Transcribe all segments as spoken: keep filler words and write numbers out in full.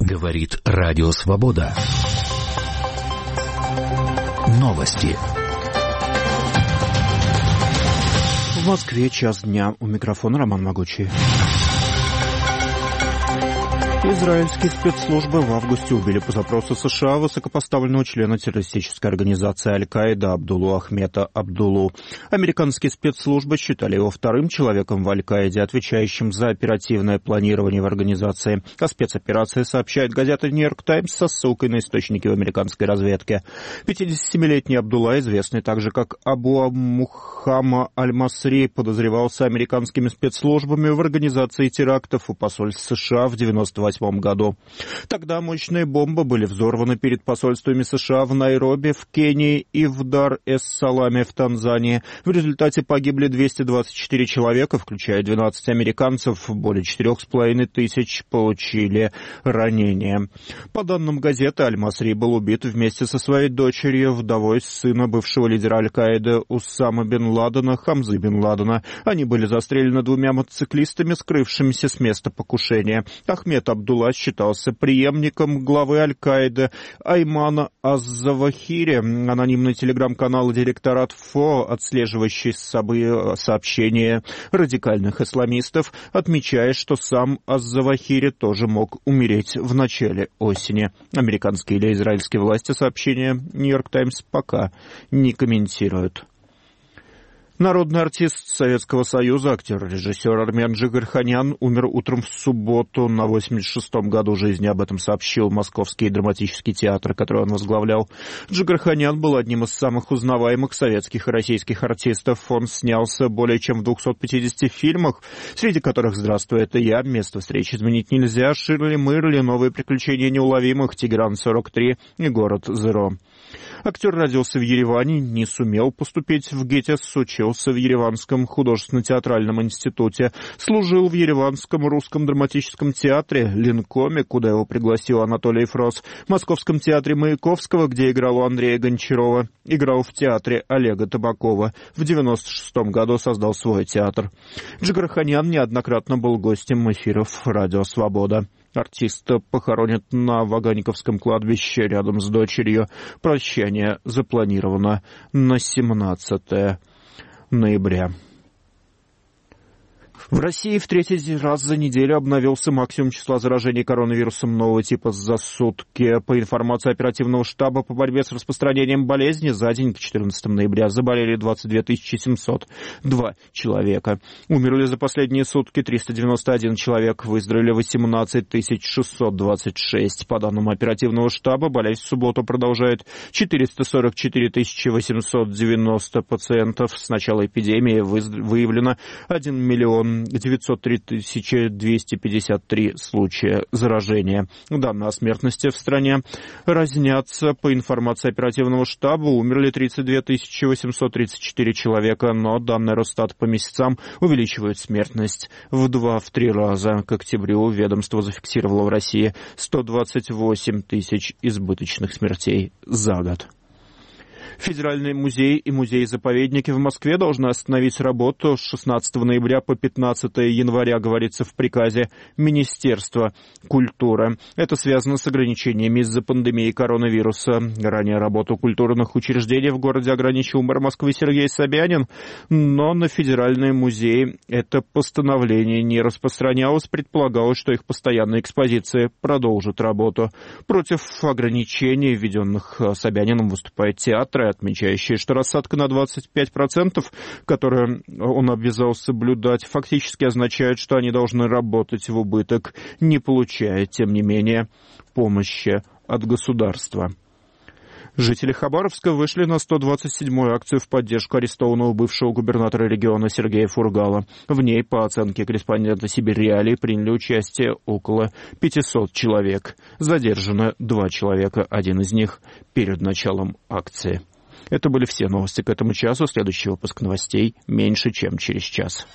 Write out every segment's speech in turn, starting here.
Говорит Радио Свобода. Новости. В Москве час дня. У микрофона Роман Могучий. Израильские спецслужбы в августе убили по запросу США высокопоставленного члена террористической организации Аль-Каида Абдуллу Ахмета Абдуллу. Американские спецслужбы считали его вторым человеком в Аль-Каиде, отвечающим за оперативное планирование в организации. О спецоперации сообщает газета «Нью-Йорк Таймс» со ссылкой на источники в американской разведке. пятидесятисемилетний Абдулла, известный также как Абу Мухамма Аль-Масри, подозревался американскими спецслужбами в организации терактов у посольств США в девяносто восьмом году. Тогда мощные бомбы были взорваны перед посольствами США в Найроби, в Кении и в Дар-эс-Саламе в Танзании. В результате погибли двести двадцать четыре человека, включая двенадцать американцев. Более четырех с половиной тысяч получили ранения. По данным газеты, Аль-Масри был убит вместе со своей дочерью, вдовой сына бывшего лидера Аль-Каиды Усама бен Ладена, Хамзы бен Ладена. Они были застрелены двумя мотоциклистами, скрывшимися с места покушения. Ахмед Абдулла считался преемником главы Аль-Каиды Аймана Аз-Завахири. Анонимный телеграм-канал «Директорат ФО», отслеживающий сообщения радикальных исламистов, отмечает, что сам Аз-Завахири тоже мог умереть в начале осени. Американские или израильские власти сообщения «Нью-Йорк Таймс» пока не комментируют. Народный артист Советского Союза, актер, режиссер Армен Джигарханян умер утром в субботу на восемьдесят шестом году жизни. Об этом сообщил Московский драматический театр, который он возглавлял. Джигарханян был одним из самых узнаваемых советских и российских артистов. Он снялся более чем в двухстах пятидесяти фильмах, среди которых «Здравствуй, это я», «Место встречи изменить нельзя», «Ширли Мырли», «Новые приключения неуловимых», «Тегеран сорок три» и «Город Зеро». Актер родился в Ереване, не сумел поступить в ГИТИС, учился в Ереванском художественно-театральном институте, служил в Ереванском русском драматическом театре, Ленкоме, куда его пригласил Анатолий Фрос, Московском театре Маяковского, где играл у Андрея Гончарова, играл в театре Олега Табакова. В девяносто шестом году создал свой театр. Джигарханян неоднократно был гостем эфиров «Радио Свобода». Артиста похоронят на Ваганьковском кладбище рядом с дочерью. Прощание запланировано на семнадцатое ноября. В России в третий раз за неделю обновился максимум числа заражений коронавирусом нового типа за сутки. По информации оперативного штаба по борьбе с распространением болезни, за день к четырнадцатому ноября заболели двадцать две тысячи семьсот два человека. Умерли за последние сутки триста девяносто один человек, выздоровели восемнадцать тысяч шестьсот двадцать шесть. По данным оперативного штаба, болезнь в субботу продолжает четыреста сорок четыре тысячи восемьсот девяносто пациентов. С начала эпидемии выявлено один миллион девятьсот три тысячи двести пятьдесят три случая заражения. Данные о смертности в стране разнятся. По информации оперативного штаба, умерли тридцать две тысячи восемьсот тридцать четыре человека, но данные Росстата по месяцам увеличивают смертность в два-три раза. К октябрю ведомство зафиксировало в России сто двадцать восемь тысяч избыточных смертей за год. Федеральный музей и музеи-заповедники в Москве должны остановить работу с шестнадцатого ноября по пятнадцатое января, говорится в приказе Министерства культуры. Это связано с ограничениями из-за пандемии коронавируса. Ранее работу культурных учреждений в городе ограничил мэр Москвы Сергей Собянин, но на федеральные музеи это постановление не распространялось. Предполагалось, что их постоянные экспозиции продолжат работу. Против ограничений, введенных Собянином, выступает театр, отмечающие, что рассадка на двадцать пять процентов, которую он обязался соблюдать, фактически означает, что они должны работать в убыток, не получая, тем не менее, помощи от государства. Жители Хабаровска вышли на сто двадцать седьмую акцию в поддержку арестованного бывшего губернатора региона Сергея Фургала. В ней, по оценке корреспондента «Сибирь Реалии», приняли участие около пятисот человек. Задержано два человека, один из них перед началом акции. Это были все новости к этому часу. Следующий выпуск новостей меньше, чем через час.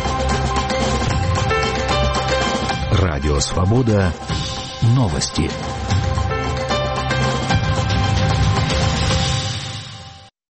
Радио Свобода. Новости.